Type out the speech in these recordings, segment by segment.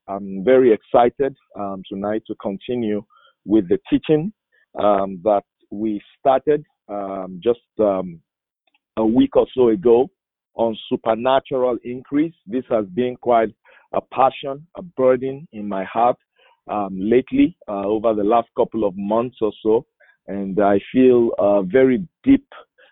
I'm very excited tonight to continue with the teaching that we started just a week or so ago on supernatural increase. This has been quite a passion, a burden in my heart lately, over the last couple of months or so. And I feel a very deep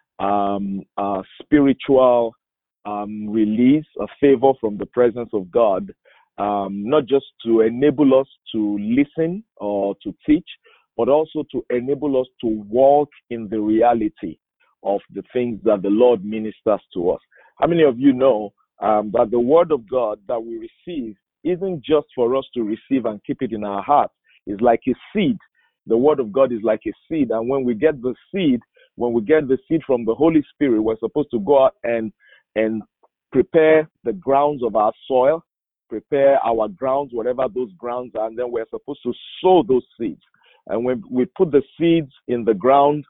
spiritual release, a favor from the presence of God, not just to enable us to listen or to teach, but also to enable us to walk in the reality of the things that the Lord ministers to us. How many of you know that the word of God that we receive isn't just for us to receive and keep it in our hearts? It's like a seed. The word of God is like a seed. And when we get the seed from the Holy Spirit, we're supposed to go out and prepare the grounds of our soil, prepare our grounds, whatever those grounds are, and then we're supposed to sow those seeds. And when we put the seeds in the ground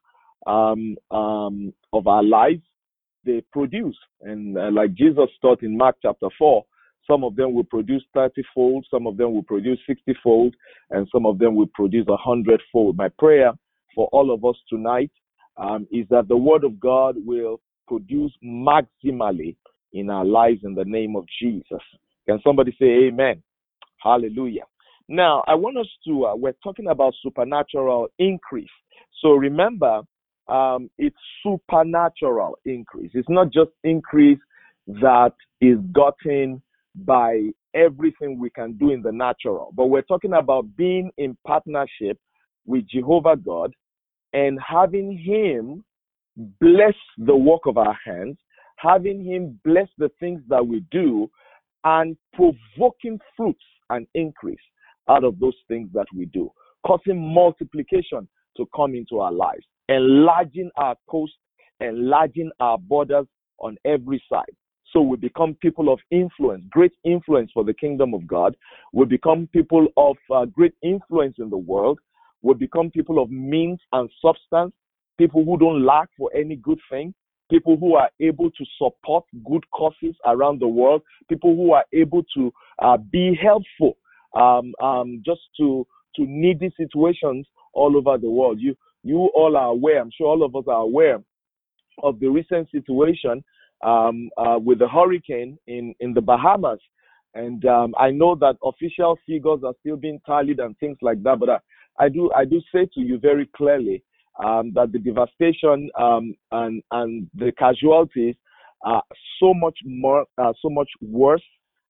of our lives, they produce. And like Jesus taught in Mark chapter 4, some of them will produce 30-fold, some of them will produce 60-fold, and some of them will produce 100-fold. My prayer for all of us tonight is that the word of God will produce maximally in our lives in the name of Jesus. Can somebody say amen? Hallelujah. Now, I want us to, we're talking about supernatural increase. So remember, it's supernatural increase. It's not just increase that is gotten by everything we can do in the natural, but we're talking about being in partnership with Jehovah God and having Him bless the work of our hands, having Him bless the things that we do, and provoking fruits and increase out of those things that we do, causing multiplication to come into our lives, enlarging our coast, enlarging our borders on every side. So we become people of influence, great influence for the kingdom of God. We become people of great influence in the world. We become people of means and substance, people who don't lack for any good thing, people who are able to support good causes around the world, people who are able to be helpful just to needy situations all over the world. You all are aware, I'm sure all of us are aware of the recent situation with the hurricane in the Bahamas. And I know that official figures are still being tallied and things like that, but I do say to you very clearly that the devastation and the casualties are so much worse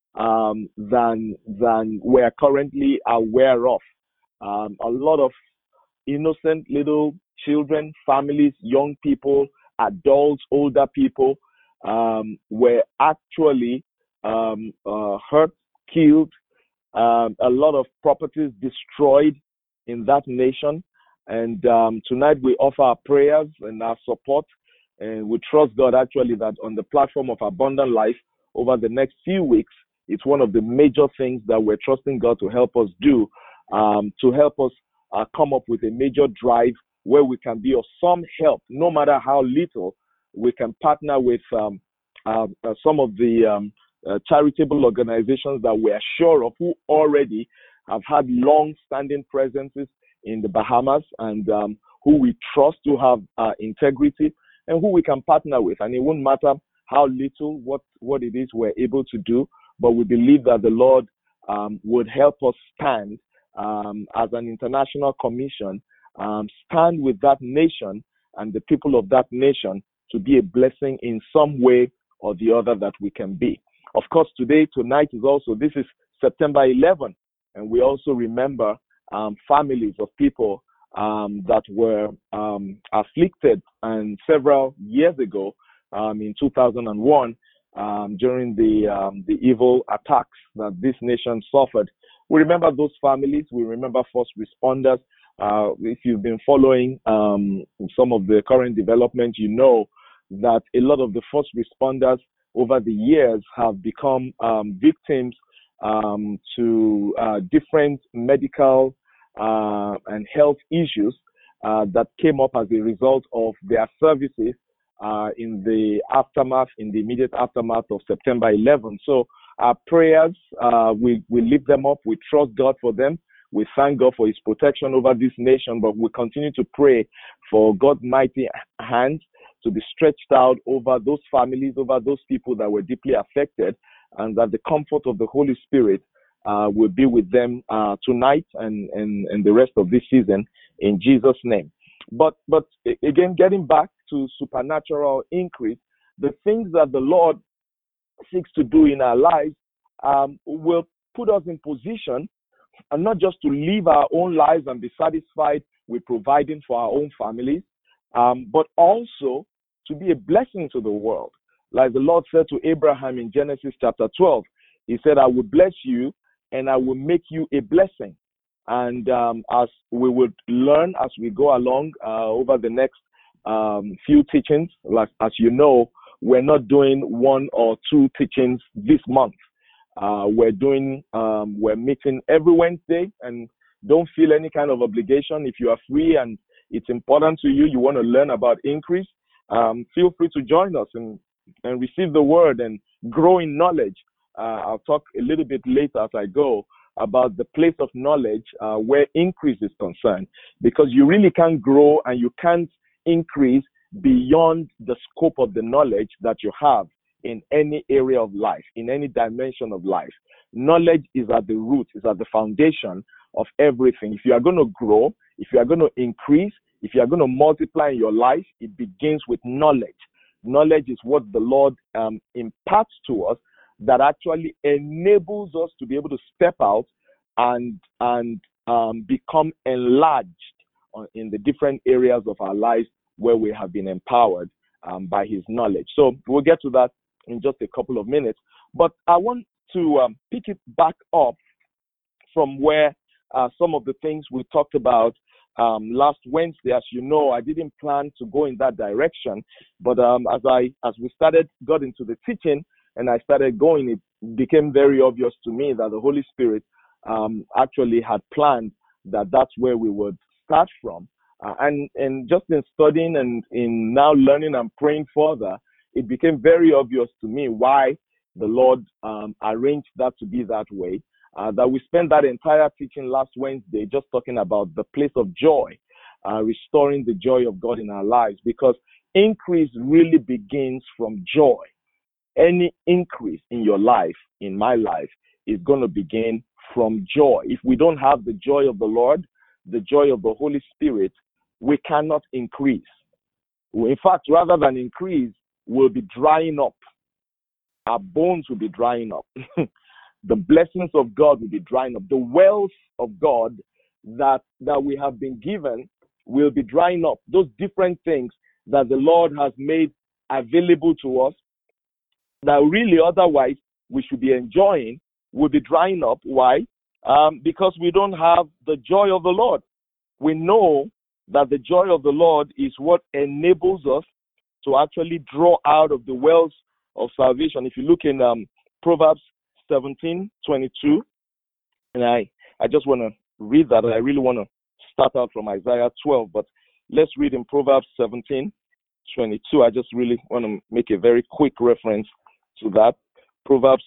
than we're currently aware of. A lot of innocent little children, families, young people, adults, older people were actually hurt, killed, a lot of properties destroyed in that nation. And tonight we offer our prayers and our support, and we trust God actually that on the platform of Abundant Life over the next few weeks, it's one of the major things that we're trusting God to help us do, to help us come up with a major drive where we can be of some help, no matter how little. We can partner with some of the charitable organizations that we are sure of, who already have had long-standing presences in the Bahamas, and who we trust to have integrity, and who we can partner with. And it won't matter how little, what it is we're able to do, but we believe that the Lord would help us stand as an international commission, stand with that nation and the people of that nation to be a blessing in some way or the other that we can be. Of course, tonight is also, this is September 11th, and we also remember families of people that were afflicted, and several years ago, in 2001, during the evil attacks that this nation suffered. We remember those families. We remember first responders. If you've been following some of the current developments, you know that a lot of the first responders over the years have become victims to different medical and health issues that came up as a result of their services in the immediate aftermath of September 11. So our prayers, we lift them up. We trust God for them. We thank God for his protection over this nation, but we continue to pray for God's mighty hand to be stretched out over those families, over those people that were deeply affected, and that the comfort of the Holy Spirit will be with them tonight and the rest of this season in Jesus' name. But again, getting back to supernatural increase, the things that the Lord seeks to do in our lives will put us in position, and not just to live our own lives and be satisfied with providing for our own families, but also to be a blessing to the world. Like the Lord said to Abraham in Genesis chapter 12, he said, I will bless you and I will make you a blessing. And as we would learn as we go along over the next few teachings, like as you know, we're not doing 1 or 2 teachings this month. We're meeting every Wednesday, and don't feel any kind of obligation. If you are free and it's important to you, you want to learn about increase, feel free to join us and receive the word and grow in knowledge. I'll talk a little bit later as I go about the place of knowledge where increase is concerned, because you really can't grow and you can't increase beyond the scope of the knowledge that you have in any area of life, in any dimension of life. Knowledge is at the root, is at the foundation of everything. If you are going to grow, if you are going to increase, if you are going to multiply in your life, it begins with knowledge. Knowledge is what the Lord imparts to us that actually enables us to be able to step out and become enlarged in the different areas of our lives where we have been empowered by his knowledge. So we'll get to that in just a couple of minutes. But I want to pick it back up from where some of the things we talked about last Wednesday. As you know, I didn't plan to go in that direction, but as we got into the teaching and I started going, it became very obvious to me that the Holy Spirit actually had planned that that's where we would start from. And just in studying and in now learning and praying further, it became very obvious to me why the Lord arranged that to be that way. That we spent that entire teaching last Wednesday just talking about the place of joy, restoring the joy of God in our lives, because increase really begins from joy. Any increase in your life, in my life, is going to begin from joy. If we don't have the joy of the Lord, the joy of the Holy Spirit, we cannot increase. In fact, rather than increase, we'll be drying up. Our bones will be drying up. The blessings of God will be drying up. The wealth of God that we have been given will be drying up. Those different things that the Lord has made available to us that really otherwise we should be enjoying will be drying up. Why? Because we don't have the joy of the Lord. We know that the joy of the Lord is what enables us to actually draw out of the wells of salvation. If you look in Proverbs 17:22, and I just want to read that. I really want to start out from Isaiah 12, but let's read in Proverbs 17:22. I just really want to make a very quick reference to that. Proverbs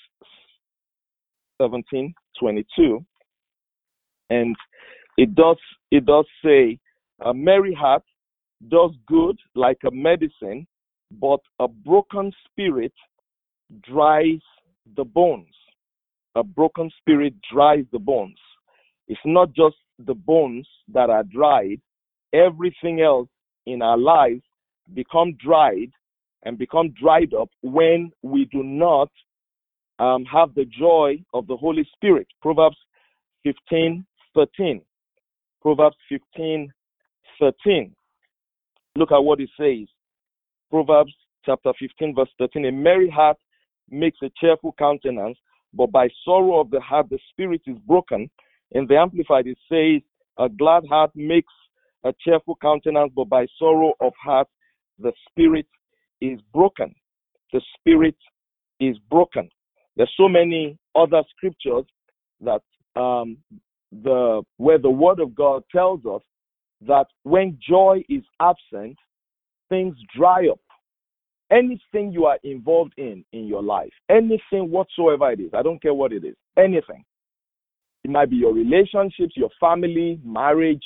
17:22, and it does say, a merry heart does good like a medicine, but a broken spirit dries the bones. A broken spirit dries the bones. It's not just the bones that are dried. Everything else in our lives become dried and become dried up when we do not have the joy of the Holy Spirit. Proverbs 15:13. Proverbs 15:13. Look at what it says. Proverbs chapter 15, verse 13. A merry heart makes a cheerful countenance, but by sorrow of the heart the spirit is broken. In the Amplified it says, a glad heart makes a cheerful countenance, but by sorrow of heart the spirit is broken. The spirit is broken. There's so many other scriptures that where the word of God tells us that when joy is absent, things dry up. Anything you are involved in your life, anything whatsoever it is, I don't care what it is, anything. It might be your relationships, your family, marriage.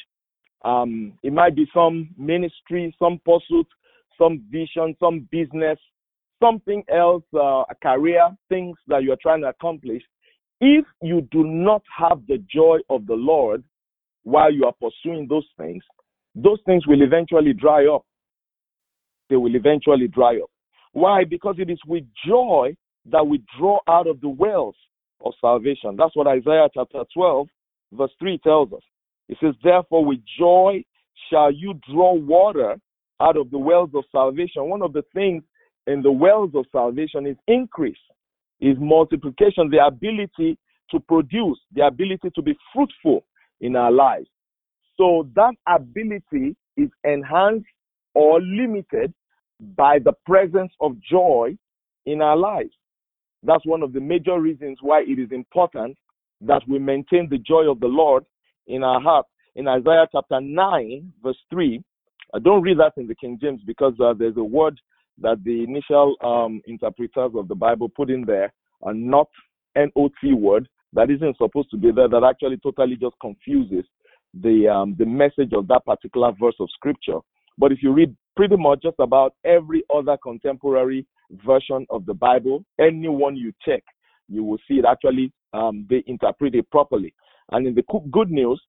It might be some ministry, some pursuit, some vision, some business, something else, a career, things that you're trying to accomplish. If you do not have the joy of the Lord while you are pursuing those things will eventually dry up. They will eventually dry up. Why? Because it is with joy that we draw out of the wells of salvation. That's what Isaiah chapter 12, verse 3 tells us. It says, therefore with joy shall you draw water out of the wells of salvation. One of the things in the wells of salvation is increase, is multiplication, the ability to produce, the ability to be fruitful in our lives. So that ability is enhanced or limited by the presence of joy in our lives. That's one of the major reasons why it is important that we maintain the joy of the Lord in our heart. In Isaiah chapter 9, verse 3, I don't read that in the King James because there's a word that the initial interpreters of the Bible put in there, a not N-O-T word that isn't supposed to be there, that actually totally just confuses the message of that particular verse of scripture. But if you read pretty much just about every other contemporary version of the Bible, anyone you check, you will see it actually they interpret it properly. And in the Good News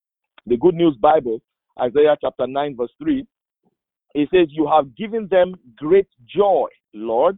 Bible, Isaiah chapter 9 verse 3, it says, you have given them great joy, Lord.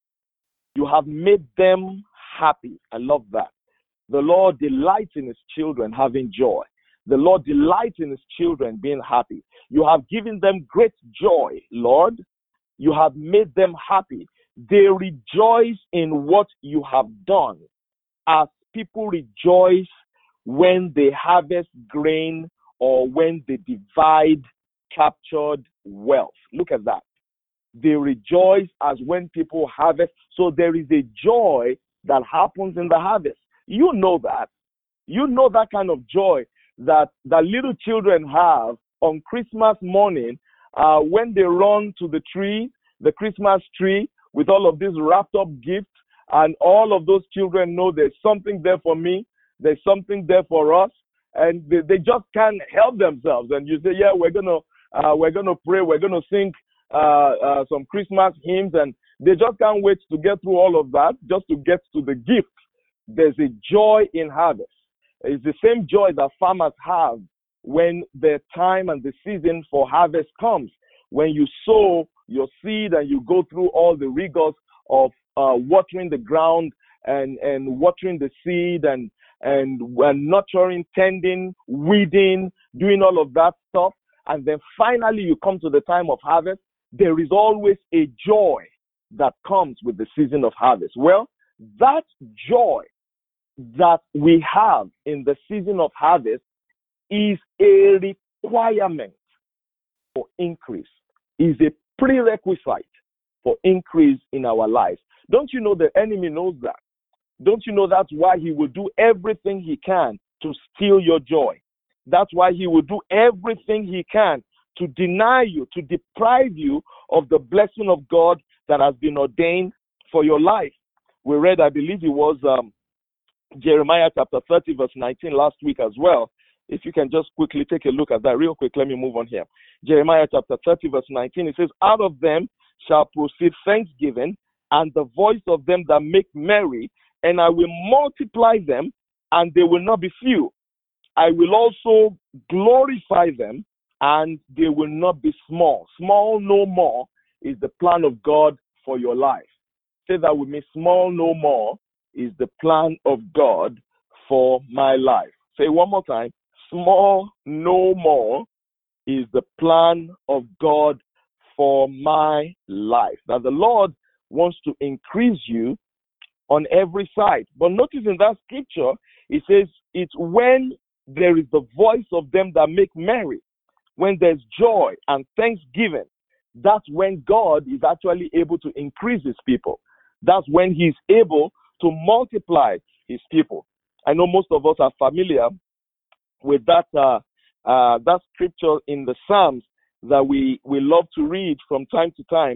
You have made them happy. I love that. The Lord delights in his children having joy. The Lord delights in his children being happy. You have given them great joy, Lord. You have made them happy. They rejoice in what you have done, as people rejoice when they harvest grain or when they divide captured wealth. Look at that. They rejoice as when people harvest. So there is a joy that happens in the harvest. You know that. You know that kind of joy that little children have on Christmas morning when they run to the tree, the Christmas tree, with all of these wrapped up gifts, and all of those children know there's something there for me, there's something there for us, and they just can't help themselves. And you say, yeah, we're gonna pray, we're gonna sing some Christmas hymns, and they just can't wait to get through all of that just to get to the gift. There's a joy in harvest. It's the same joy that farmers have when the time and the season for harvest comes. When you sow your seed and you go through all the rigors of watering the ground and watering the seed and nurturing, tending, weeding, doing all of that stuff. And then finally you come to the time of harvest. There is always a joy that comes with the season of harvest. Well, that joy that we have in the season of harvest is a requirement for increase, is a prerequisite for increase in our lives. Don't you know the enemy knows that? Don't you know that's why he will do everything he can to steal your joy? That's why he will do everything he can to deny you, to deprive you of the blessing of God that has been ordained for your life. We read, I believe it was Jeremiah chapter 30 verse 19 last week as well. If you can just quickly take a look at that real quick, let me move on here. Jeremiah chapter 30 verse 19, it says, out of them shall proceed thanksgiving and the voice of them that make merry, and I will multiply them, and they will not be few. I will also glorify them, and they will not be small. Small no more is the plan of God for your life. Say that with me. Small no more is the plan of God for my life. Say one more time. Small no more is the plan of God for my life. Now the Lord wants to increase you on every side. But notice in that scripture, it says it's when there is the voice of them that make merry, when there's joy and thanksgiving, that's when God is actually able to increase his people. That's when he's able to multiply his people. I know most of us are familiar with that scripture in the Psalms that we love to read from time to time.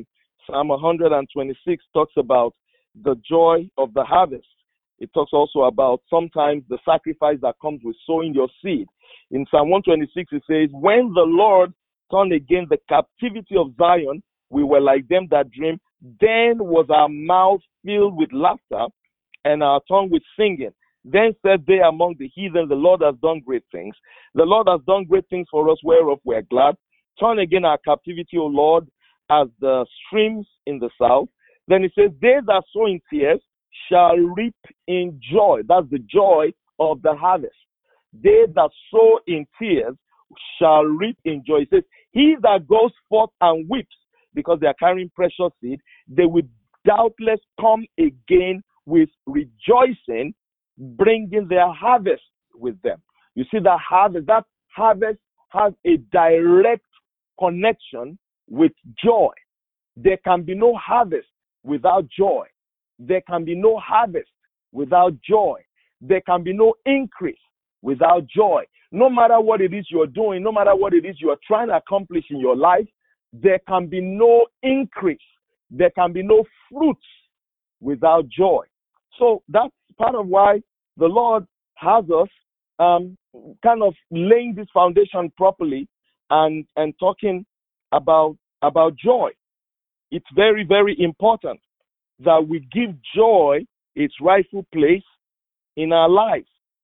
Psalm 126 talks about the joy of the harvest. It talks also about sometimes the sacrifice that comes with sowing your seed. In Psalm 126, it says, when the Lord turned again the captivity of Zion, we were like them that dream. Then was our mouth filled with laughter and our tongue with singing. Then said they among the heathen, the Lord has done great things. The Lord has done great things for us, whereof we are glad. Turn again our captivity, O Lord, as the streams in the south. Then it says, they that sow in tears shall reap in joy. That's the joy of the harvest. They that sow in tears shall reap in joy. It says, he that goes forth and weeps, because they are carrying precious seed, they will doubtless come again with rejoicing, bringing their harvest with them. You see, that harvest has a direct connection with joy. There can be no harvest without joy. There can be no harvest without joy. There can be no increase without joy. No matter what it is you're doing, no matter what it is you're trying to accomplish in your life, there can be no increase. There can be no fruits without joy. So that's part of why the Lord has us kind of laying this foundation properly and talking about joy. It's very, very important that we give joy its rightful place in our lives.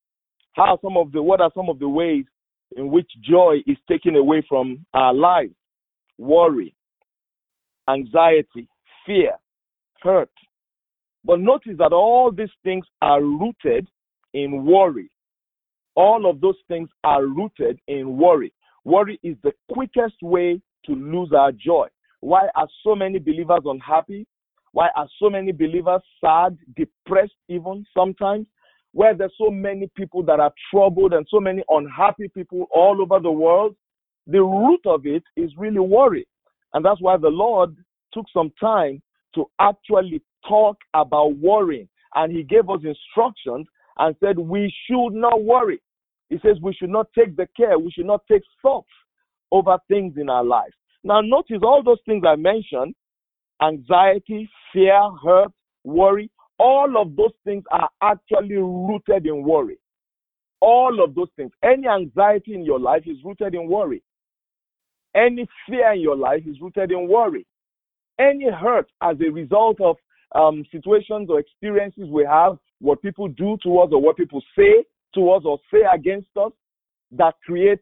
What are some of the ways in which joy is taken away from our lives? Worry, anxiety, fear, hurt. But notice that all these things are rooted in worry. All of those things are rooted in worry. Worry is the quickest way to lose our joy. Why are so many believers unhappy? Why are so many believers sad, depressed even sometimes? Where there's so many people that are troubled and so many unhappy people all over the world? The root of it is really worry. And that's why the Lord took some time to actually talk about worrying. And he gave us instructions and said we should not worry. He says we should not take the care, we should not take thoughts over things in our lives. Now notice all those things I mentioned, anxiety, fear, hurt, worry, all of those things are actually rooted in worry. All of those things. Any anxiety in your life is rooted in worry. Any fear in your life is rooted in worry. Any hurt as a result of situations or experiences we have, what people do to us or what people say to us or say against us that creates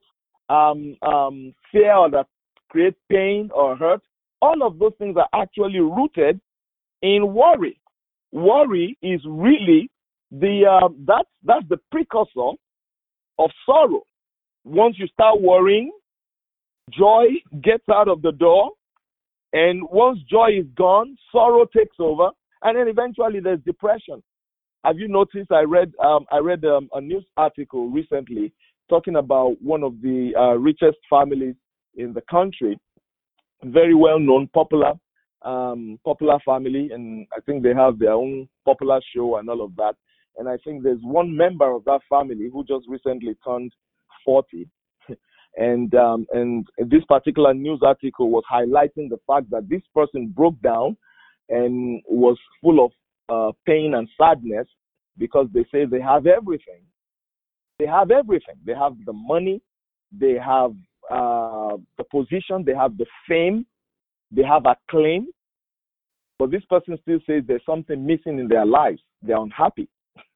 fear or that creates pain or hurt, all of those things are actually rooted in worry. Worry is really that's the precursor of sorrow. Once you start worrying, joy gets out of the door, and once joy is gone, sorrow takes over, and then eventually there's depression. Have you noticed? I read a news article recently talking about one of the richest families in the country, very well known, popular family, and I think they have their own popular show and all of that. And I think there's one member of that family who just recently turned 40. And this particular news article was highlighting the fact that this person broke down and was full of pain and sadness because they say they have everything. They have everything. They have the money, they have the position, they have the fame, they have acclaim. But this person still says there's something missing in their lives. They're unhappy.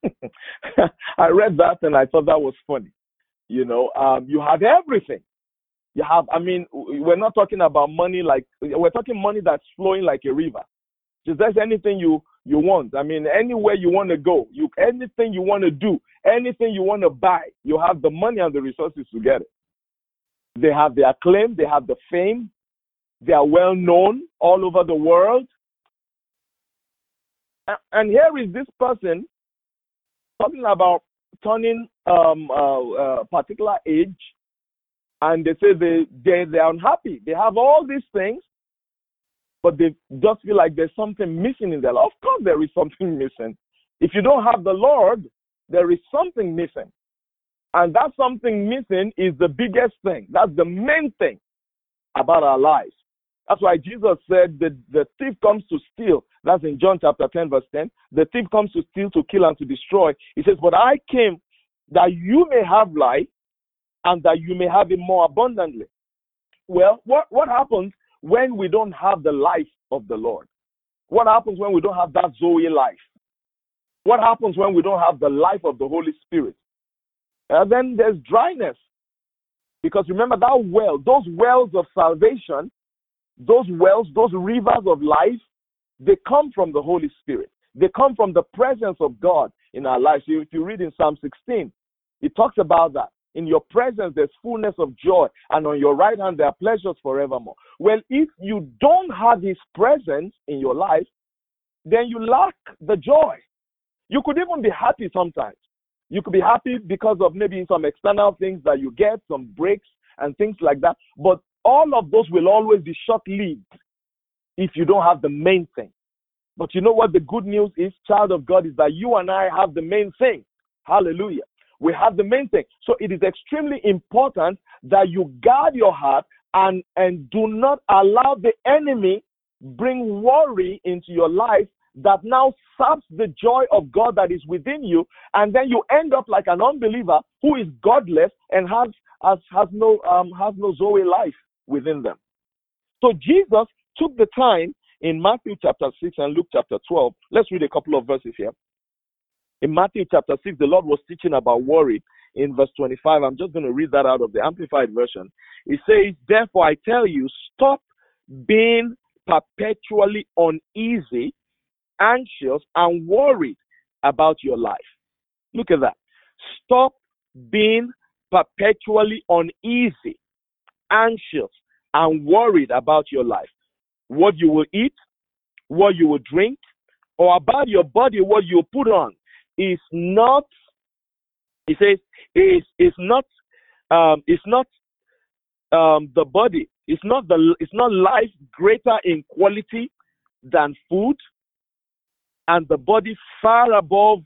I read that and I thought that was funny. You know, you have everything. You have, we're not talking about money we're talking money that's flowing like a river. If there's anything you want, anywhere you want to go, anything you want to do, anything you want to buy, you have the money and the resources to get it. They have the acclaim, they have the fame, they are well known all over the world. And here is this person talking about turning a particular age, and they say they're unhappy. They have all these things, but they just feel like there's something missing in their life. Of course there is something missing. If you don't have the Lord, there is something missing. And that something missing is the biggest thing. That's the main thing about our lives. That's why Jesus said that the thief comes to steal. That's in John chapter 10, verse 10. The thief comes to steal, to kill, and to destroy. He says, but I came that you may have life and that you may have it more abundantly. Well, what happens when we don't have the life of the Lord? What happens when we don't have that Zoe life? What happens when we don't have the life of the Holy Spirit? Then there's dryness. Because remember that well, those wells of salvation, those wells, those rivers of life, they come from the Holy Spirit. They come from the presence of God in our lives. If you read in Psalm 16, it talks about that. In your presence, there's fullness of joy, and on your right hand, there are pleasures forevermore. Well, if you don't have his presence in your life, then you lack the joy. You could even be happy sometimes. You could be happy because of maybe some external things that you get, some breaks and things like that. But all of those will always be short-lived if you don't have the main thing. But you know what the good news is, child of God, is that you and I have the main thing. Hallelujah. We have the main thing. So it is extremely important that you guard your heart and do not allow the enemy bring worry into your life that now saps the joy of God that is within you, and then you end up like an unbeliever who is godless and has no Zoe life within them. So Jesus took the time in Matthew chapter 6 and Luke chapter 12. Let's read a couple of verses here. In Matthew chapter 6, the Lord was teaching about worry. In verse 25, I'm just going to read that out of the Amplified Version. It says, therefore I tell you, stop being perpetually uneasy, anxious, and worried about your life. Look at that. Stop being perpetually uneasy, anxious, and worried about your life. What you will eat, what you will drink, or about your body, what you put on, is not, he says, it's not the body. It's not life greater in quality than food, and the body far above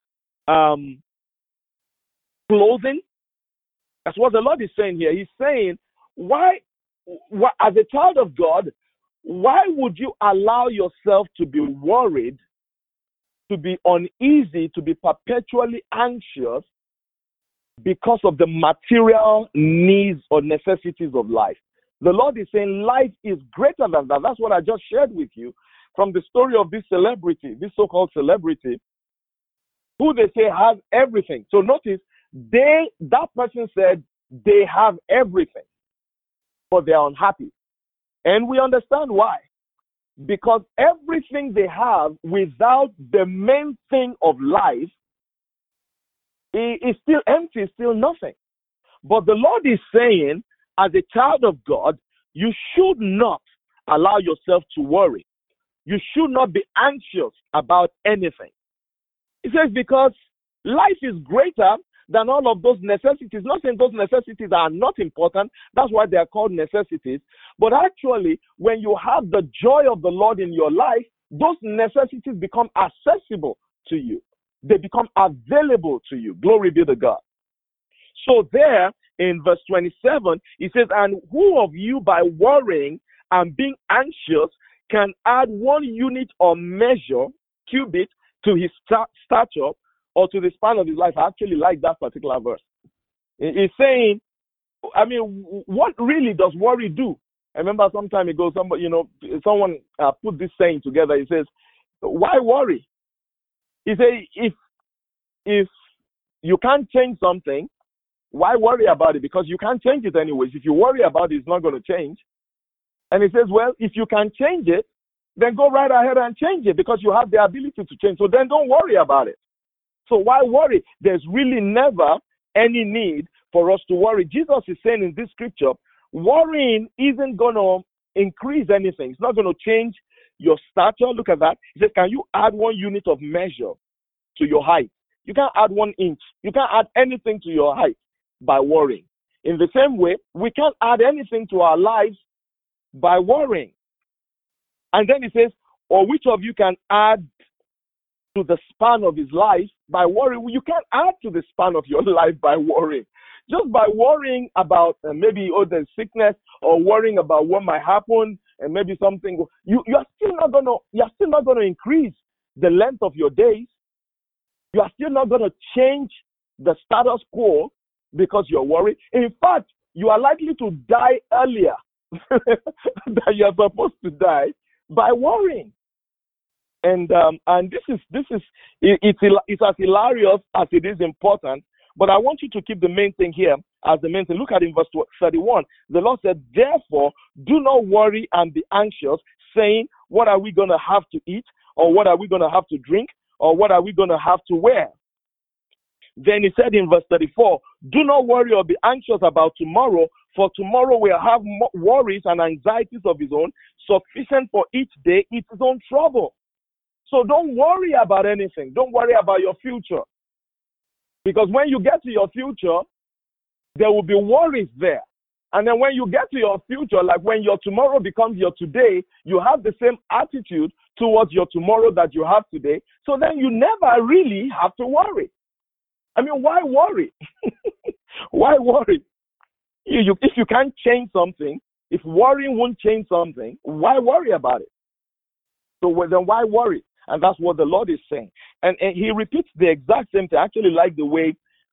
clothing. That's what the Lord is saying here. He's saying, why, as a child of God, why would you allow yourself to be worried, to be uneasy, to be perpetually anxious because of the material needs or necessities of life? The Lord is saying life is greater than that. That's what I just shared with you from the story of this celebrity, this so-called celebrity, who they say has everything. So notice, that person said they have everything, but they are unhappy. And we understand why. Because everything they have without the main thing of life is still empty, is still nothing. But the Lord is saying, as a child of God, you should not allow yourself to worry. You should not be anxious about anything. He says, because life is greater than all of those necessities. Not saying those necessities are not important. That's why they are called necessities. But actually, when you have the joy of the Lord in your life, those necessities become accessible to you. They become available to you. Glory be to God. So there in verse 27, he says, and who of you by worrying and being anxious can add 1 unit or measure, cubit, to his stature or to the span of his life? I actually like that particular verse. It's saying, I mean, what really does worry do? I remember some time ago, someone put this saying together. He says, why worry? He says, if you can't change something, why worry about it? Because you can't change it anyways. If you worry about it, it's not going to change. And he says, well, if you can change it, then go right ahead and change it, because you have the ability to change. So then don't worry about it. So why worry? There's really never any need for us to worry. Jesus is saying in this scripture, worrying isn't going to increase anything. It's not going to change your stature. Look at that. He says, can you add 1 unit of measure to your height? You can't add 1 inch. You can't add anything to your height by worrying. In the same way, we can't add anything to our lives by worrying. And then he says, or which of you can add to the span of his life by worrying? You can't add to the span of your life by worrying. Just by worrying about maybe there's sickness, or worrying about what might happen, and maybe something, you're still not gonna increase the length of your days. You are still not gonna change the status quo because you're worried. In fact, you are likely to die earlier than you're supposed to die by worrying. And this is it's as hilarious as it is important. But I want you to keep the main thing here as the main thing. Look at in verse 31. The Lord said, therefore, do not worry and be anxious, saying, what are we going to have to eat? Or what are we going to have to drink? Or what are we going to have to wear? Then he said in verse 34, do not worry or be anxious about tomorrow, for tomorrow will have worries and anxieties of his own, sufficient for each day its own trouble. So don't worry about anything. Don't worry about your future. Because when you get to your future, there will be worries there. And then when you get to your future, like when your tomorrow becomes your today, you have the same attitude towards your tomorrow that you have today. So then you never really have to worry. I mean, why worry? Why worry? If you can't change something, if worrying won't change something, why worry about it? So then why worry? And that's what the Lord is saying. And he repeats the exact same thing. I actually like the way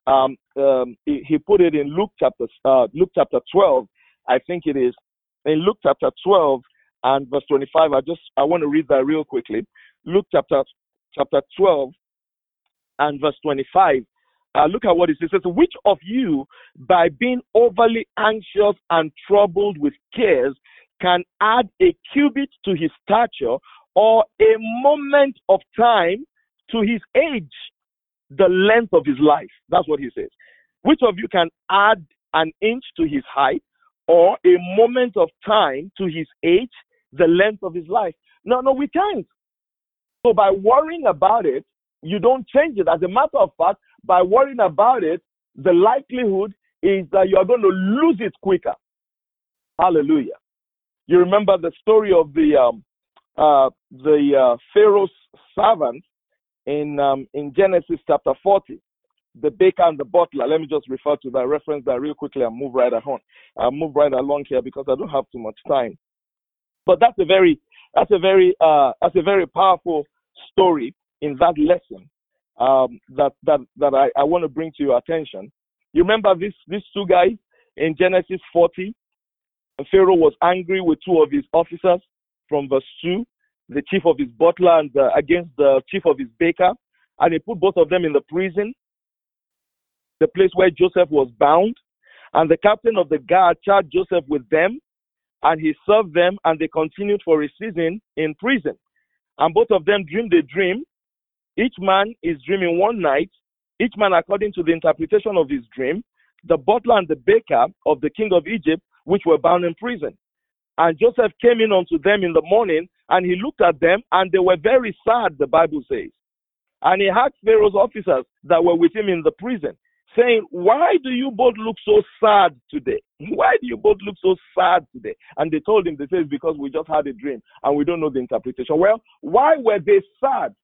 he put it in Luke chapter 12. I think it is. In Luke chapter 12 and verse 25, I want to read that real quickly. Luke chapter 12 and verse 25. Look at what it says. It says, which of you, by being overly anxious and troubled with cares, can add a cubit to his stature, or a moment of time to his age, the length of his life? That's what he says. Which of you can add an inch to his height, or a moment of time to his age, the length of his life? No, we can't. So by worrying about it, you don't change it. As a matter of fact, by worrying about it, the likelihood is that you are going to lose it quicker. Hallelujah. You remember the story of the Pharaoh's servant in Genesis chapter 40, the baker and the butler. Let me just refer to that, reference that real quickly, and move right along here because I don't have too much time. But that's a very powerful story in that lesson that I want to bring to your attention. You remember these two guys in Genesis 40? Pharaoh was angry with two of his officers from verse 2, the chief of his butler and against the chief of his baker, and he put both of them in the prison, the place where Joseph was bound. And the captain of the guard charged Joseph with them, and he served them, and they continued for a season in prison. And both of them dreamed a dream. Each man is dreaming one night, each man according to the interpretation of his dream, the butler and the baker of the king of Egypt, which were bound in prison. And Joseph came in unto them in the morning, and he looked at them, and they were very sad, the Bible says. And he asked Pharaoh's officers that were with him in the prison, saying, why do you both look so sad today? Why do you both look so sad today? And they told him, they said, because we just had a dream, and we don't know the interpretation. Well, why were they sad?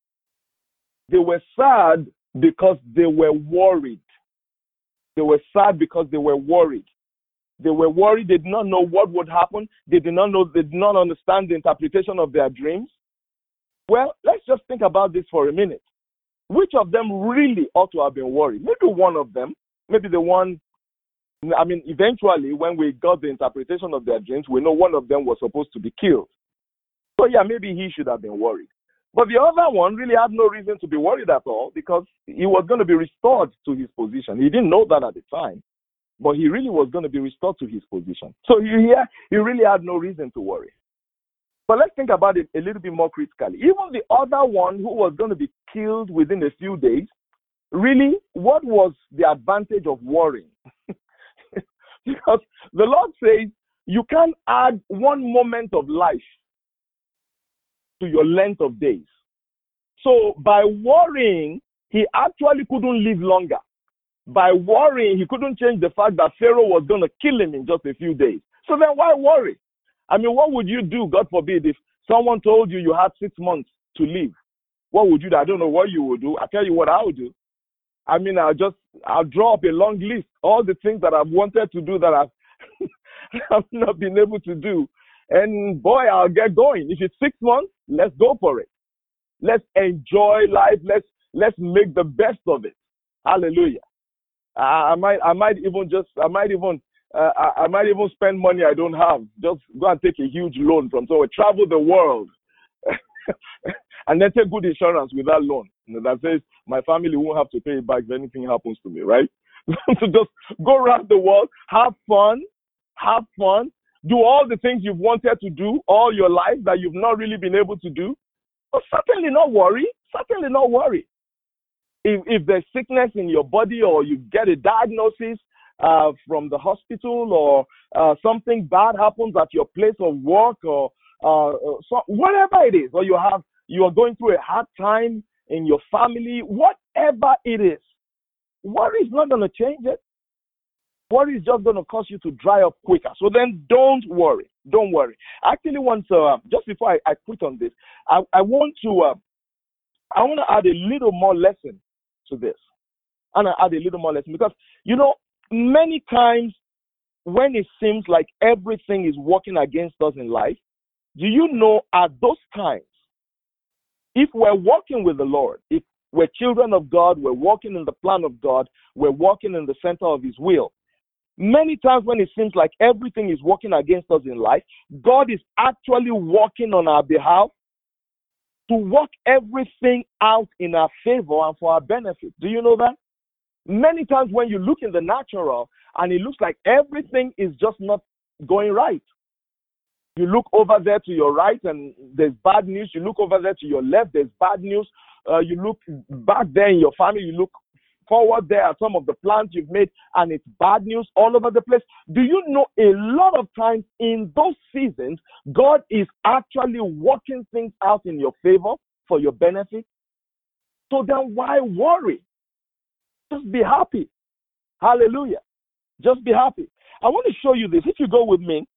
They were sad because they were worried. They were sad because they were worried. They were worried. They did not know what would happen. They did not understand the interpretation of their dreams. Well, let's just think about this for a minute. Which of them really ought to have been worried? Maybe one of them. Maybe the one, eventually when we got the interpretation of their dreams, we know one of them was supposed to be killed. So yeah, maybe he should have been worried. But the other one really had no reason to be worried at all because he was going to be restored to his position. He didn't know that at the time, but he really was going to be restored to his position. So he really had no reason to worry. But let's think about it a little bit more critically. Even the other one who was going to be killed within a few days, really, what was the advantage of worrying? Because the Lord says you can't add one moment of life to your length of days. So by worrying, he actually couldn't live longer. By worrying, he couldn't change the fact that Pharaoh was going to kill him in just a few days. So then why worry? What would you do, God forbid, if someone told you had 6 months to live? What would you do? I don't know what you would do. I'll tell you what I would do. I'll draw up a long list, all the things that I've wanted to do that I've not been able to do. And boy, I'll get going. If it's 6 months, let's go for it. Let's enjoy life. Let's make the best of it. Hallelujah. I might even spend money I don't have. Just go and take a huge loan from somewhere. Travel the world. And then take good insurance with that loan. That says my family won't have to pay it back if anything happens to me, right? So just go around the world, have fun, do all the things you've wanted to do all your life that you've not really been able to do. But certainly not worry. If there's sickness in your body, or you get a diagnosis from the hospital, or something bad happens at your place of work, or so, whatever it is, or you are going through a hard time in your family, whatever it is, worry is not going to change it. Worry is just going to cause you to dry up quicker. So then don't worry. I actually want to, just before I quit on this, I want to add a little more lesson to this. And I add a little more lesson because, many times when it seems like everything is working against us in life, do you know at those times, if we're walking with the Lord, if we're children of God, we're walking in the plan of God, we're walking in the center of His will, many times when it seems like everything is working against us in life, God is actually working on our behalf to work everything out in our favor and for our benefit. Do you know that? Many times when you look in the natural and it looks like everything is just not going right, you look over there to your right and there's bad news. You look over there to your left, there's bad news. You look back there in your family, you look forward there at some of the plans you've made, and it's bad news all over the place. Do you know a lot of times in those seasons, God is actually working things out in your favor for your benefit? So then why worry? Just be happy. Hallelujah. Just be happy. I want to show you this. If you go with me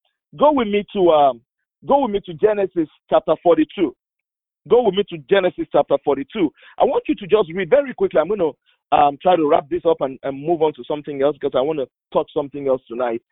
to Genesis chapter 42. Go with me to Genesis chapter 42. I want you to just read very quickly. I'm going to try to wrap this up and move on to something else, because I want to touch something else tonight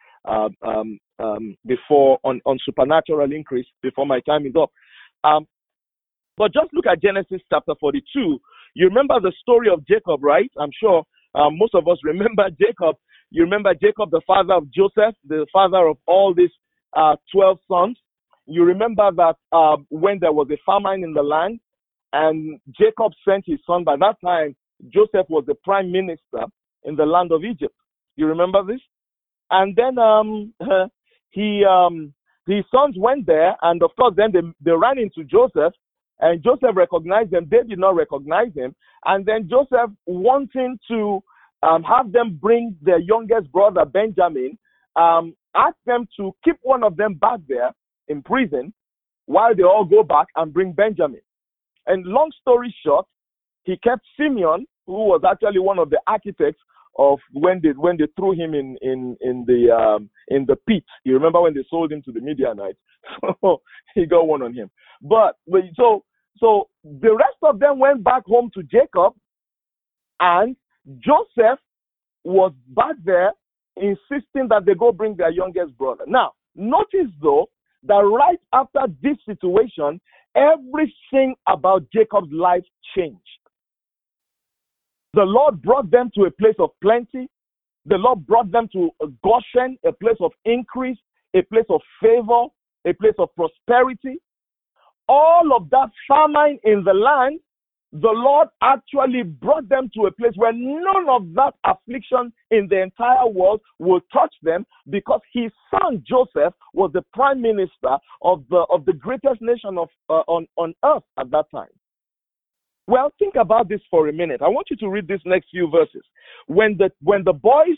before on supernatural increase before my time is up. But just look at Genesis chapter 42. You remember the story of Jacob, right? I'm sure most of us remember Jacob. You remember Jacob, the father of Joseph, the father of all these 12 sons. You remember that when there was a famine in the land, and Jacob sent his son. By that time, Joseph was the prime minister in the land of Egypt. You remember this? And then his sons went there, and of course, then they ran into Joseph, and Joseph recognized them. They did not recognize him. And then Joseph, wanting to have them bring their youngest brother, Benjamin, asked them to keep one of them back there in prison while they all go back and bring Benjamin. And long story short, he kept Simeon, who was actually one of the architects of when they threw him in the pit. You remember when they sold him to the Midianites? So he got one on him. But so the rest of them went back home to Jacob, and Joseph was back there insisting that they go bring their youngest brother. Now, notice though that right after this situation, everything about Jacob's life changed. The Lord brought them to a place of plenty. The Lord brought them to Goshen, a place of increase, a place of favor, a place of prosperity. All of that famine in the land, the Lord actually brought them to a place where none of that affliction in the entire world will touch them, because his son Joseph was the prime minister of the greatest nation on earth at that time. Well, think about this for a minute. I want you to read these next few verses. When the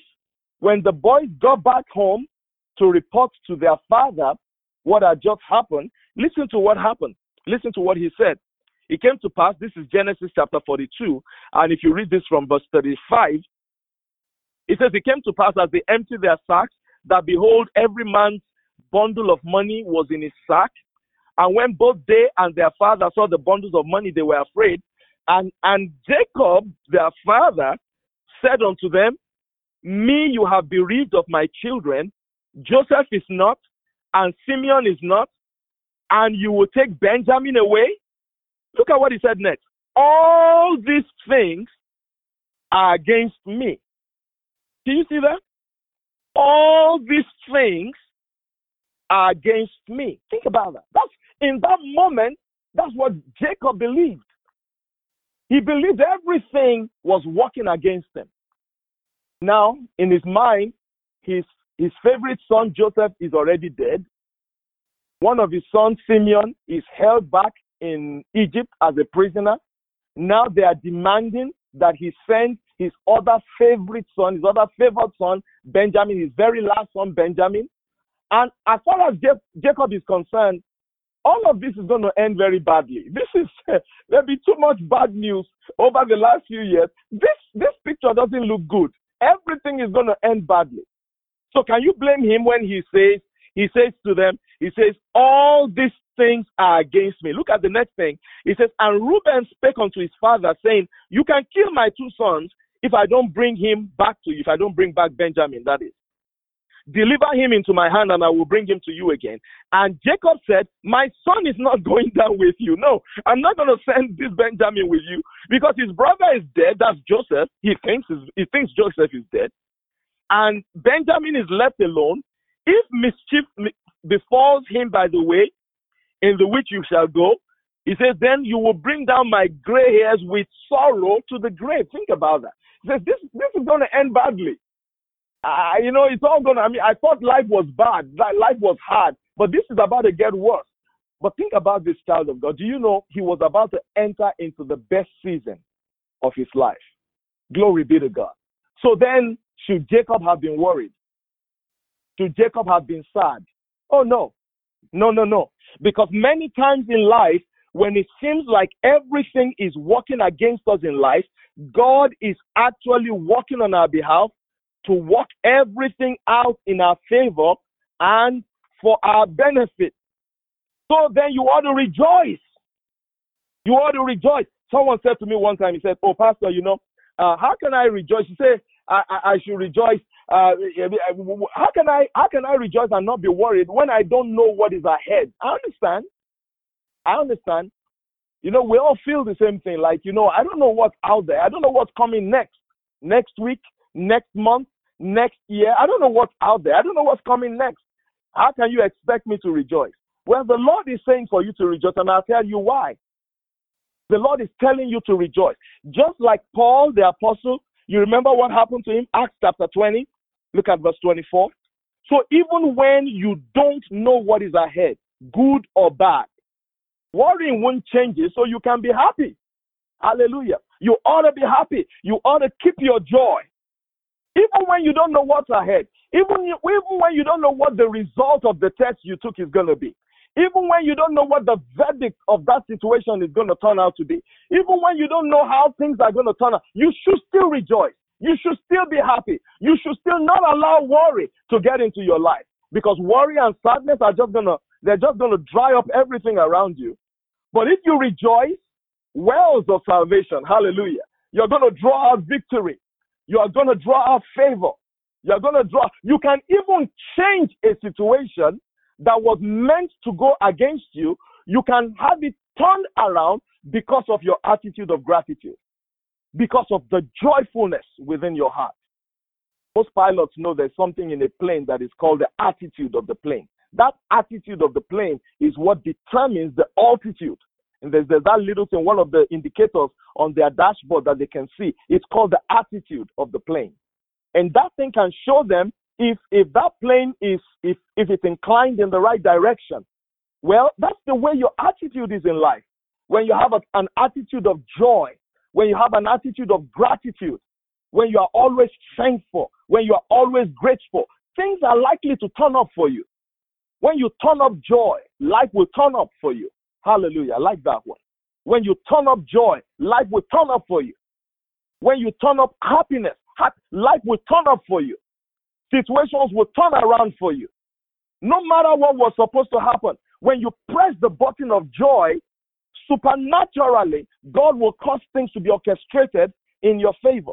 boys got back home to report to their father what had just happened, listen to what happened. Listen to what he said. It came to pass, this is Genesis chapter 42, and if you read this from verse 35, it says, it came to pass as they emptied their sacks, that behold, every man's bundle of money was in his sack. And when both they and their father saw the bundles of money, they were afraid. And Jacob, their father, said unto them, me you have bereaved of my children. Joseph is not, and Simeon is not, and you will take Benjamin away. Look at what he said next. All these things are against me. Do you see that? All these things are against me. Think about that. That's in that moment, that's what Jacob believed. He believed everything was working against him. Now, in his mind, his favorite son Joseph is already dead. One of his sons, Simeon, is held back in Egypt as a prisoner. Now they are demanding that he send his other favorite son, his other favored son, Benjamin, his very last son, Benjamin. And as far as Jacob is concerned, all of this is going to end very badly. This is there'll be too much bad news over the last few years. This picture doesn't look good. Everything is going to end badly. So can you blame him when he says to them, he says, all these things are against me. Look at the next thing. He says, and Reuben spake unto his father, saying, you can kill my two sons if I don't bring him back to you, if I don't bring back Benjamin, that is. Deliver him into my hand, and I will bring him to you again. And Jacob said, my son is not going down with you. No, I'm not going to send this Benjamin with you, because his brother is dead. That's Joseph. He thinks Joseph is dead. And Benjamin is left alone. If mischief befalls him by the way, in the which you shall go, he says, then you will bring down my gray hairs with sorrow to the grave. Think about that. He says, this is going to end badly. It's all going to, I thought life was bad, life was hard, but this is about to get worse. But think about this child of God. Do you know he was about to enter into the best season of his life? Glory be to God. So then, should Jacob have been worried? Should Jacob have been sad? Oh, no. No. Because many times in life, when it seems like everything is working against us in life, God is actually working on our behalf to work everything out in our favor and for our benefit. So then you ought to rejoice. You ought to rejoice. Someone said to me one time, he said, oh, Pastor, how can I rejoice? He said, I should rejoice. How can I rejoice and not be worried when I don't know what is ahead? I understand. We all feel the same thing. Like, I don't know what's out there. I don't know what's coming next week, next month, next year. I don't know what's out there. I don't know what's coming next. How can you expect me to rejoice? Well, the Lord is saying for you to rejoice, and I'll tell you why. The Lord is telling you to rejoice. Just like Paul, the apostle, you remember what happened to him? Acts chapter 20. Look at verse 24. So even when you don't know what is ahead, good or bad, worrying won't change it, so you can be happy. Hallelujah. You ought to be happy. You ought to keep your joy. Even when you don't know what's ahead. Even when you don't know what the result of the test you took is going to be. Even when you don't know what the verdict of that situation is going to turn out to be. Even when you don't know how things are going to turn out, you should still rejoice. You should still be happy. You should still not allow worry to get into your life. Because worry and sadness are just going to dry up everything around you. But if you rejoice, wells of salvation, hallelujah, you're going to draw out victory. You are going to draw out favor. You can even change a situation that was meant to go against you. You can have it turned around because of your attitude of gratitude, because of the joyfulness within your heart. Most pilots know there's something in a plane that is called the attitude of the plane. That attitude of the plane is what determines the altitude. And there's that little thing, one of the indicators on their dashboard that they can see. It's called the attitude of the plane. And that thing can show them if that plane is, if it's inclined in the right direction. Well, that's the way your attitude is in life. When you have an attitude of joy, when you have an attitude of gratitude, when you are always thankful, when you are always grateful, things are likely to turn up for you. When you turn up joy, life will turn up for you. Hallelujah. I like that one. When you turn up joy, life will turn up for you. When you turn up happiness, life will turn up for you. Situations will turn around for you. No matter what was supposed to happen, when you press the button of joy, supernaturally, God will cause things to be orchestrated in your favor.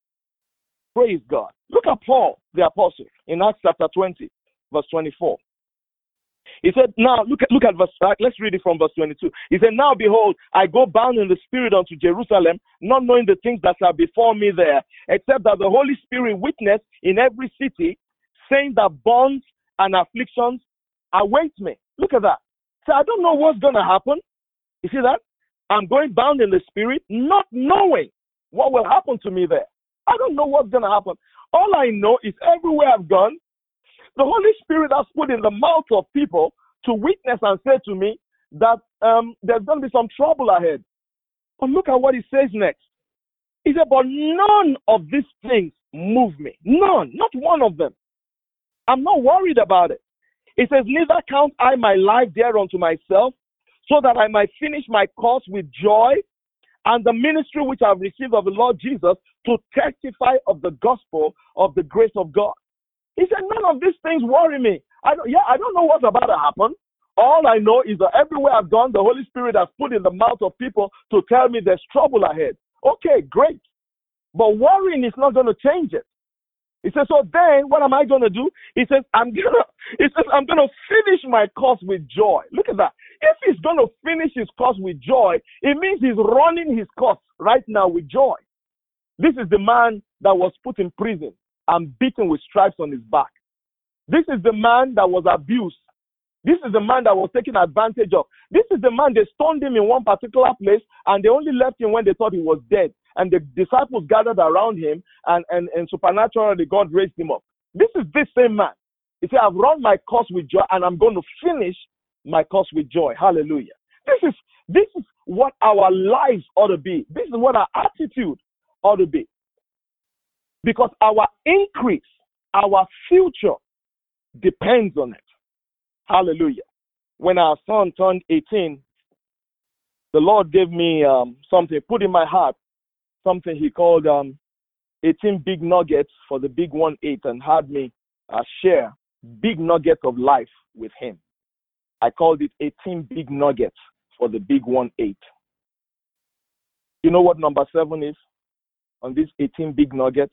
Praise God. Look at Paul, the apostle, in Acts chapter 20, verse 24. He said, now, look at verse, let's read it from verse 22. He said, now behold, I go bound in the Spirit unto Jerusalem, not knowing the things that shall befall me there, except that the Holy Spirit witness in every city, saying that bonds and afflictions await me. Look at that. So I don't know what's going to happen. You see that? I'm going bound in the Spirit, not knowing what will happen to me there. I don't know what's going to happen. All I know is everywhere I've gone, the Holy Spirit has put in the mouth of people to witness and say to me that there's going to be some trouble ahead. But look at what he says next. He said, but none of these things move me. None, not one of them. I'm not worried about it. He says, neither count I my life dear unto myself, so that I might finish my course with joy and the ministry which I've received of the Lord Jesus to testify of the gospel of the grace of God. He said, none of these things worry me. I don't know what's about to happen. All I know is that everywhere I've gone, the Holy Spirit has put in the mouth of people to tell me there's trouble ahead. Okay, great. But worrying is not going to change it. He says, so then what am I going to do? He says, I'm going to finish my course with joy. Look at that. If he's going to finish his course with joy, it means he's running his course right now with joy. This is the man that was put in prison and beaten with stripes on his back. This is the man that was abused. This is the man that was taken advantage of. This is the man, they stoned him in one particular place and they only left him when they thought he was dead. And the disciples gathered around him and supernaturally God raised him up. This is this same man. He said, I've run my course with joy and I'm going to finish my course with joy. Hallelujah. This is what our lives ought to be. This is what our attitude ought to be. Because our increase, our future depends on it. Hallelujah. When our son turned 18, the Lord gave me something, put in my heart, something he called 18 big nuggets for the big 1-8 and had me share big nuggets of life with him. I called it 18 big nuggets for the big 1-8. You know what number 7 is on these 18 big nuggets?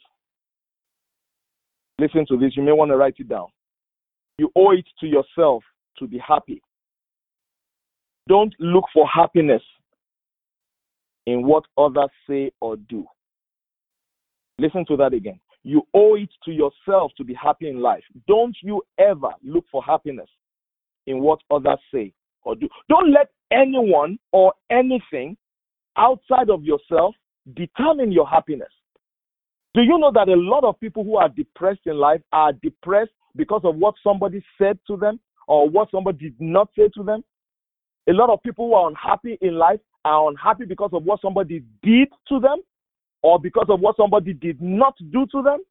Listen to this. You may want to write it down. You owe it to yourself to be happy. Don't look for happiness in what others say or do. Listen to that again. You owe it to yourself to be happy in life. Don't you ever look for happiness in what others say or do. Don't let anyone or anything outside of yourself determine your happiness. Do you know that a lot of people who are depressed in life are depressed because of what somebody said to them or what somebody did not say to them? A lot of people who are unhappy in life are unhappy because of what somebody did to them or because of what somebody did not do to them.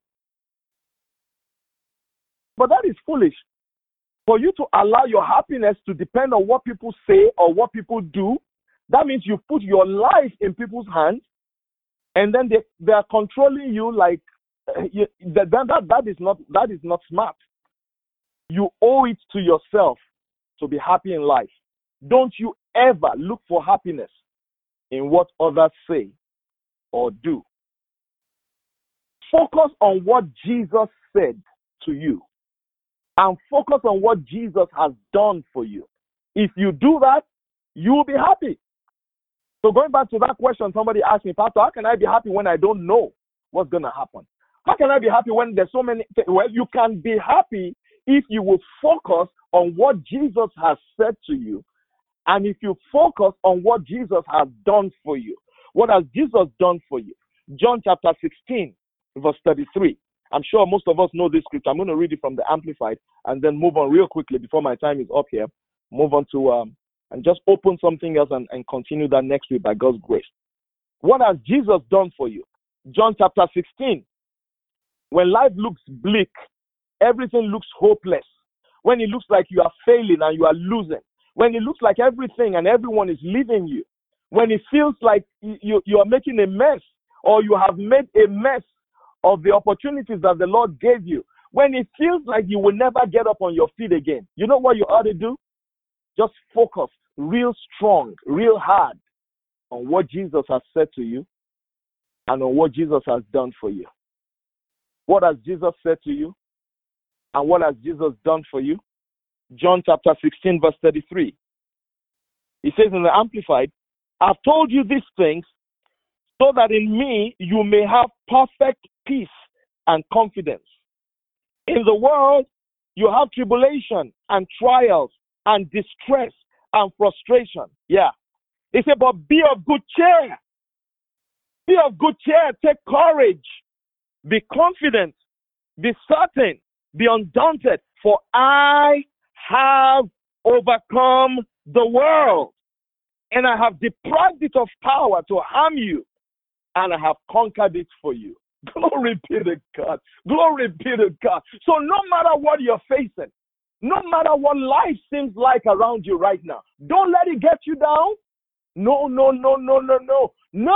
But that is foolish. For you to allow your happiness to depend on what people say or what people do, that means you put your life in people's hands and then they are controlling you like that is not smart. You owe it to yourself to be happy in life. Don't you ever look for happiness in what others say or do. Focus on what Jesus said to you and focus on what Jesus has done for you. If you do that, you will be happy. So going back to that question, somebody asked me, Pastor, how can I be happy when I don't know what's going to happen? How can I be happy when there's so many things? Well, you can be happy if you will focus on what Jesus has said to you. And if you focus on what Jesus has done for you. What has Jesus done for you? John chapter 16, verse 33. I'm sure most of us know this scripture. I'm going to read it from the Amplified and then move on real quickly before my time is up here. Move on to, and just open something else and continue that next week by God's grace. What has Jesus done for you? John chapter 16. When life looks bleak, everything looks hopeless. When it looks like you are failing and you are losing. When it looks like everything and everyone is leaving you. When it feels like you are making a mess or you have made a mess of the opportunities that the Lord gave you. When it feels like you will never get up on your feet again. You know what you ought to do? Just focus real strong, real hard on what Jesus has said to you and on what Jesus has done for you. What has Jesus said to you? And what has Jesus done for you? John chapter 16, verse 33. He says in the Amplified, I've told you these things so that in me you may have perfect peace and confidence. In the world, you have tribulation and trials and distress and frustration. Yeah. He said, but be of good cheer. Be of good cheer. Take courage. Be confident. Be certain. Be undaunted. For I have overcome the world, and I have deprived it of power to harm you, and I have conquered it for you. Glory be to God. Glory be to God. So no matter what you're facing, no matter what life seems like around you right now, don't let it get you down. No, no, no, no, no, no.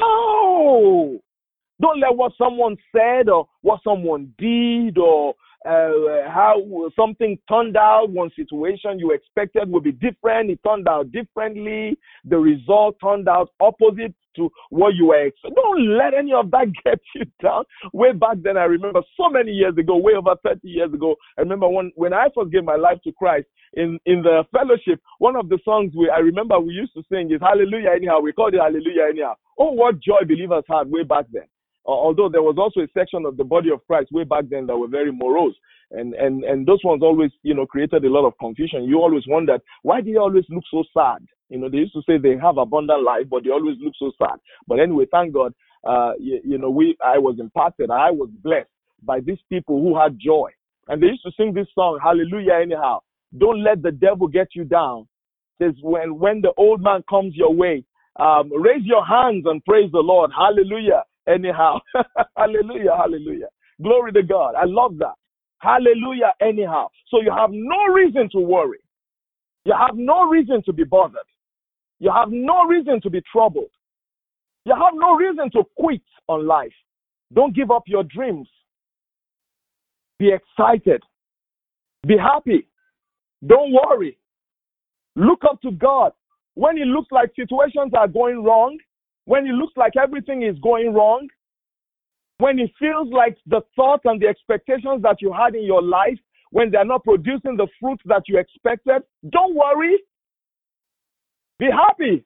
No. Don't let what someone said or what someone did or how something turned out, one situation you expected would be different, it turned out differently, the result turned out opposite to what you were expecting. Don't let any of that get you down. Way back then, I remember so many years ago, way over 30 years ago, I remember when I first gave my life to Christ in the fellowship, one of the songs I remember we used to sing is Hallelujah Anyhow. We called it Hallelujah Anyhow. Oh, what joy believers had way back then. Although there was also a section of the body of Christ way back then that were very morose. And those ones always, created a lot of confusion. You always wondered, why do they always look so sad? They used to say they have abundant life, but they always look so sad. But anyway, thank God, I was impacted. I was blessed by these people who had joy. And they used to sing this song, Hallelujah Anyhow. Don't let the devil get you down. It says, when the old man comes your way, raise your hands and praise the Lord. Hallelujah. Anyhow. Hallelujah. Hallelujah. Glory to God. I love that. Hallelujah. Anyhow. So you have no reason to worry. You have no reason to be bothered. You have no reason to be troubled. You have no reason to quit on life. Don't give up your dreams. Be excited. Be happy. Don't worry. Look up to God. When it looks like situations are going wrong, when it looks like everything is going wrong, when it feels like the thoughts and the expectations that you had in your life, when they're not producing the fruits that you expected, don't worry. Be happy.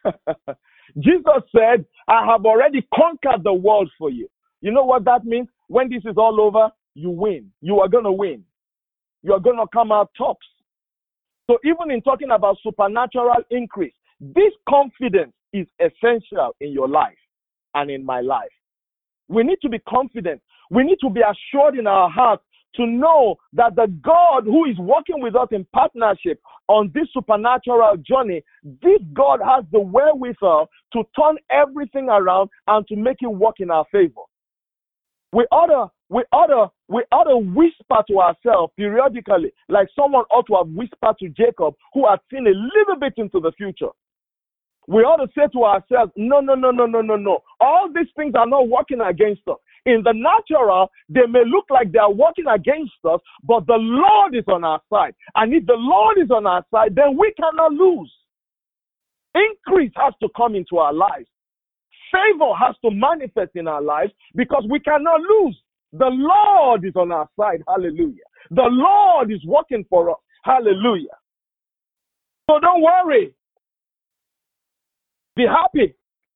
Jesus said, I have already conquered the world for you. You know what that means? When this is all over, you win. You are going to win. You are going to come out tops. So even in talking about supernatural increase, this confidence is essential in your life and in my life. We need to be confident. We need to be assured in our hearts to know that the God who is working with us in partnership on this supernatural journey, this God has the wherewithal to turn everything around and to make it work in our favor. We ought to whisper to ourselves periodically, like someone ought to have whispered to Jacob, who had seen a little bit into the future. We ought to say to ourselves, no. All these things are not working against us. In the natural, they may look like they are working against us, but the Lord is on our side. And if the Lord is on our side, then we cannot lose. Increase has to come into our lives. Favor has to manifest in our lives because we cannot lose. The Lord is on our side. Hallelujah. The Lord is working for us. Hallelujah. So don't worry. Be happy.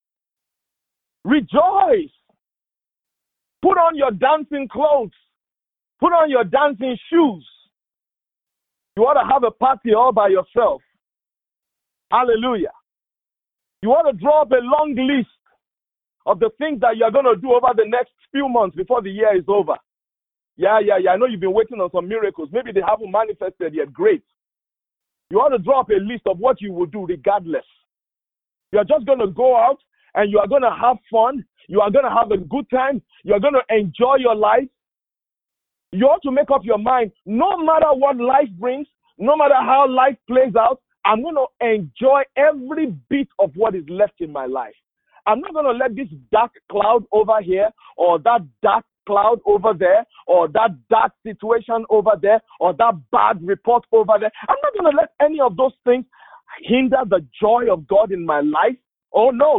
Rejoice. Put on your dancing clothes. Put on your dancing shoes. You ought to have a party all by yourself. Hallelujah. You ought to draw up a long list of the things that you're going to do over the next few months before the year is over. Yeah. I know you've been waiting on some miracles. Maybe they haven't manifested yet. Great. You ought to draw up a list of what you will do regardless. You're just going to go out and you are going to have fun. You are going to have a good time. You are going to enjoy your life. You ought to make up your mind, no matter what life brings, no matter how life plays out, I'm going to enjoy every bit of what is left in my life. I'm not going to let this dark cloud over here or that dark cloud over there or that dark situation over there or that bad report over there. I'm not going to let any of those things hinder the joy of God in my life. Oh, no.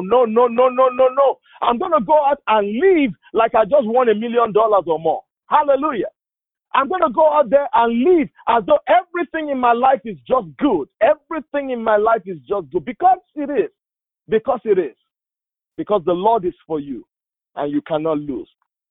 I'm going to go out and live like I just won $1 million or more. Hallelujah. I'm going to go out there and live as though everything in my life is just good. Everything in my life is just good because it is. Because it is. Because the Lord is for you and you cannot lose.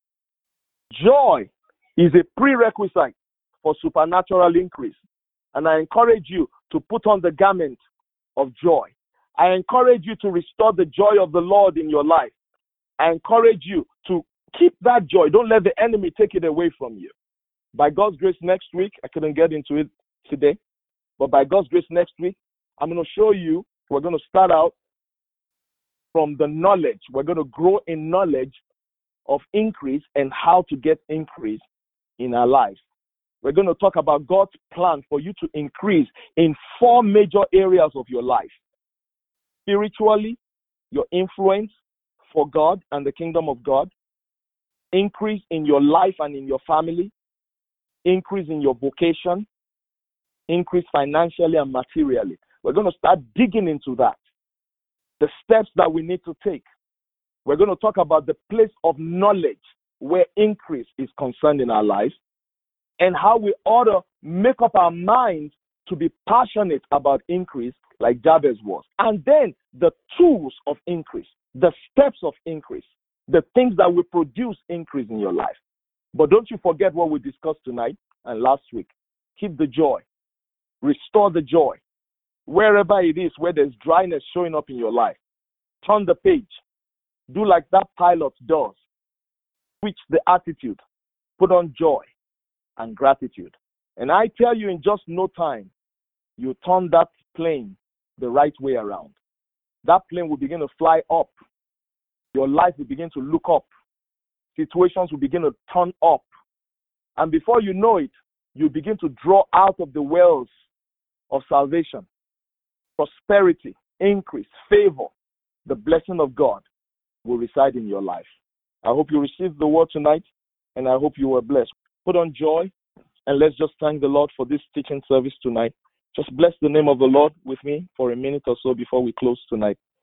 Joy is a prerequisite for supernatural increase. And I encourage you to put on the garment of joy. I encourage you to restore the joy of the Lord in your life. I encourage you to keep that joy. Don't let the enemy take it away from you. By God's grace, next week, I couldn't get into it today, but by God's grace, next week, I'm going to show you, we're going to start out from the knowledge. We're going to grow in knowledge of increase and how to get increase in our lives. We're going to talk about God's plan for you to increase in 4 major areas of your life. Spiritually, your influence for God and the kingdom of God, increase in your life and in your family, increase in your vocation, increase financially and materially. We're going to start digging into that. The steps that we need to take. We're going to talk about the place of knowledge where increase is concerned in our lives and how we ought to make up our minds to be passionate about increase like Jabez was. And then the tools of increase, the steps of increase, the things that will produce increase in your life. But don't you forget what we discussed tonight and last week. Keep the joy. Restore the joy. Wherever it is, where there's dryness showing up in your life, turn the page. Do like that pilot does. Switch the attitude. Put on joy and gratitude. And I tell you, in just no time, you turn that plane the right way around. That plane will begin to fly up. Your life will begin to look up. Situations will begin to turn up. And before you know it, you begin to draw out of the wells of salvation, prosperity, increase, favor. The blessing of God will reside in your life. I hope you received the word tonight, and I hope you were blessed. Put on joy, and let's just thank the Lord for this teaching service tonight. Just bless the name of the Lord with me for a minute or so before we close tonight.